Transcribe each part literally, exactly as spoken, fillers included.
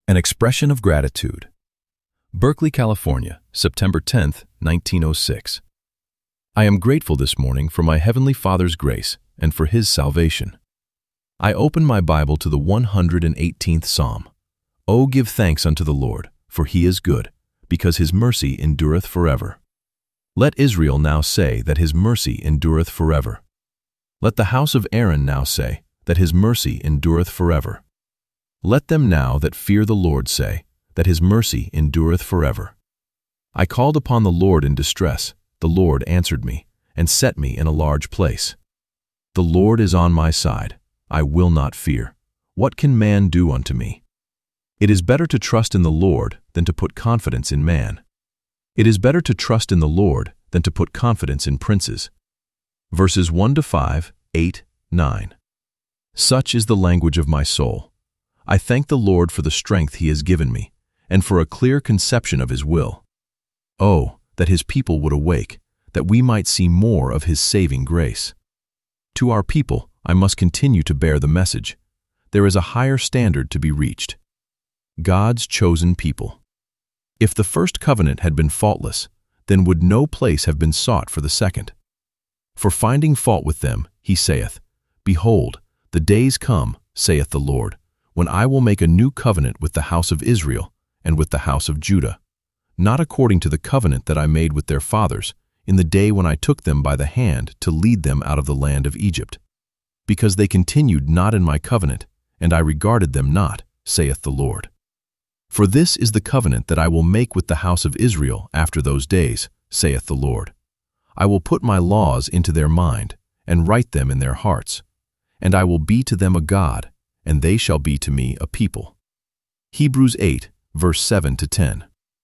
An expression of gratitude. Berkeley, California, September tenth, nineteen oh six. I am grateful this morning for my Heavenly Father's grace and for His salvation. I open my Bible to the one hundred eighteenth Psalm. O give thanks unto the Lord, for He is good, because His mercy endureth forever. Let Israel now say that His mercy endureth forever. Let the house of Aaron now say that His mercy endureth forever. Let them now that fear the Lord say that His mercy endureth forever. I called upon the Lord in distress. The Lord answered me and set me in a large place. The Lord is on my side. I will not fear. What can man do unto me? It is better to trust in the Lord than to put confidence in man. It is better to trust in the Lord than to put confidence in princes. Verses one to five, eight, nine. Such is the language of my soul. I thank the Lord for the strength He has given me, and for a clear conception of His will. Oh, that His people would awake, that we might see more of His saving grace. To our people, I must continue to bear the message. There is a higher standard to be reached. God's chosen people. If the first covenant had been faultless, then would no place have been sought for the second. For finding fault with them, He saith, Behold, the days come, saith the Lord, when I will make a new covenant with the house of Israel and with the house of Judah, not according to the covenant that I made with their fathers in the day when I took them by the hand to lead them out of the land of Egypt, because they continued not in my covenant, and I regarded them not, saith the Lord. For this is the covenant that I will make with the house of Israel after those days, saith the Lord. I will put my laws into their mind, and write them in their hearts, and I will be to them a God, and they shall be to me a people. Hebrews eight, verse seven to ten.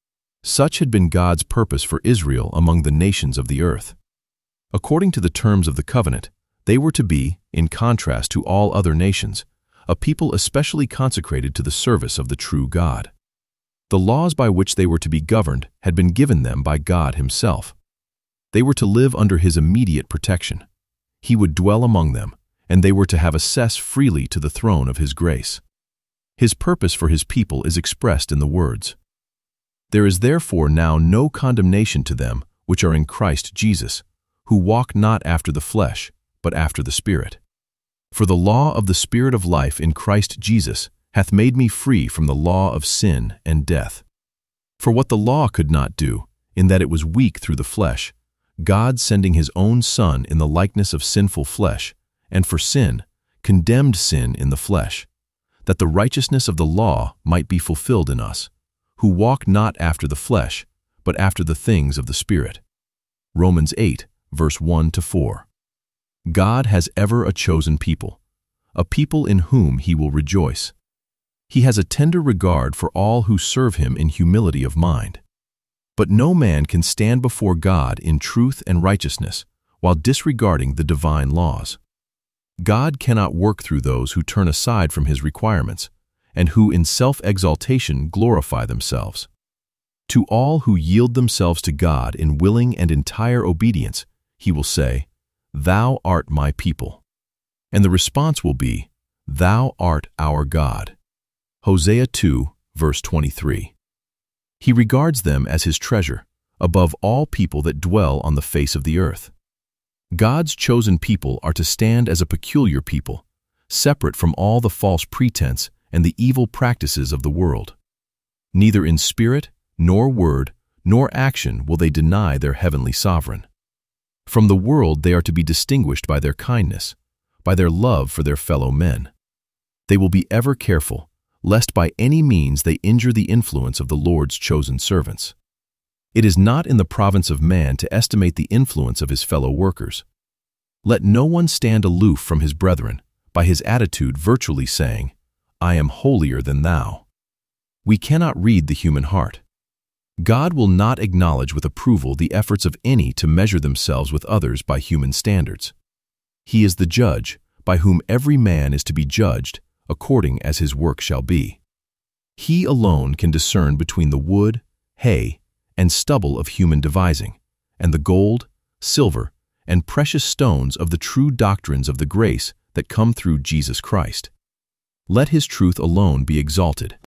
Such had been God's purpose for Israel among the nations of the earth. According to the terms of the covenant, they were to be, in contrast to all other nations, a people especially consecrated to the service of the true God. The laws by which they were to be governed had been given them by God Himself. They were to live under His immediate protection. He would dwell among them, and they were to have access freely to the throne of His grace. His purpose for His people is expressed in the words, There is therefore now no condemnation to them which are in Christ Jesus, who walk not after the flesh, but after the Spirit. For the law of the Spirit of life in Christ Jesus hath made me free from the law of sin and death. For what the law could not do, in that it was weak through the flesh, God sending His own Son in the likeness of sinful flesh, and for sin, condemned sin in the flesh, that the righteousness of the law might be fulfilled in us, who walk not after the flesh, but after the things of the Spirit. Romans eight, verse one to four. God has ever a chosen people, a people in whom He will rejoice. He has a tender regard for all who serve Him in humility of mind. But no man can stand before God in truth and righteousness while disregarding the divine laws. God cannot work through those who turn aside from His requirements and who in self-exaltation glorify themselves. To all who yield themselves to God in willing and entire obedience, He will say, Thou art my people. And the response will be, Thou art our God. Hosea two, verse twenty-three. He regards them as His treasure, above all people that dwell on the face of the earth. God's chosen people are to stand as a peculiar people, separate from all the false pretense and the evil practices of the world. Neither in spirit, nor word, nor action will they deny their heavenly sovereign. From the world they are to be distinguished by their kindness, by their love for their fellow men. They will be ever careful, lest by any means they injure the influence of the Lord's chosen servants. It is not in the province of man to estimate the influence of his fellow workers. Let no one stand aloof from his brethren, by his attitude virtually saying, I am holier than thou. We cannot read the human heart. God will not acknowledge with approval the efforts of any to measure themselves with others by human standards. He is the judge, by whom every man is to be judged, according as his work shall be. He alone can discern between the wood, hay, and stubble of human devising, and the gold, silver, and precious stones of the true doctrines of the grace that come through Jesus Christ. Let His truth alone be exalted,